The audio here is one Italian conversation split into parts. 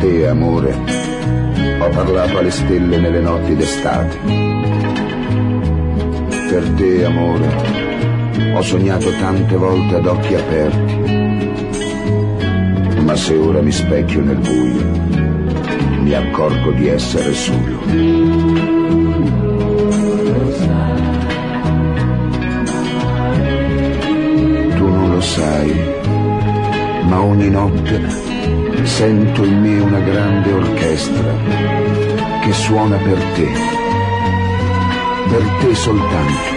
te, amore, ho parlato alle stelle nelle notti d'estate. Per te, amore, ho sognato tante volte ad occhi aperti. Ma se ora mi specchio nel buio, mi accorgo di essere solo. Tu non lo sai, ma ogni notte sento in me una grande orchestra che suona per te soltanto.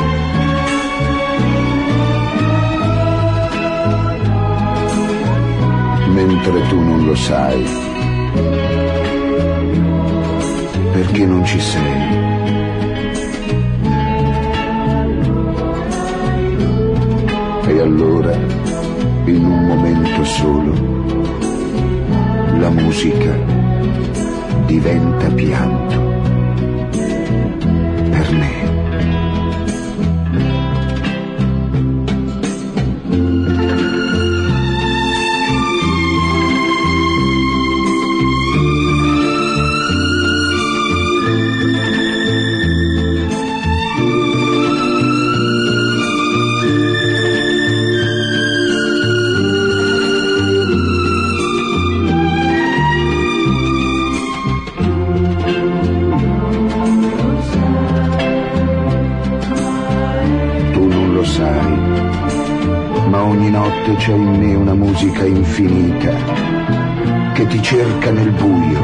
Mentre tu non lo sai, perché non ci sei. E allora, in un momento solo, la musica diventa pianto per me. Ma ogni notte c'è in me una musica infinita che ti cerca nel buio.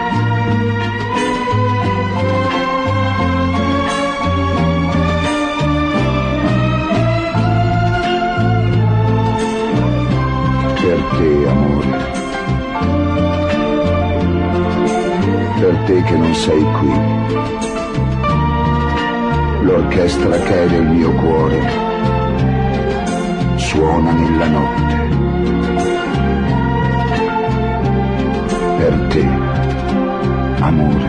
Per te, amore, per te che non sei qui, l'orchestra che è del mio cuore suona nella notte. Per te, amore.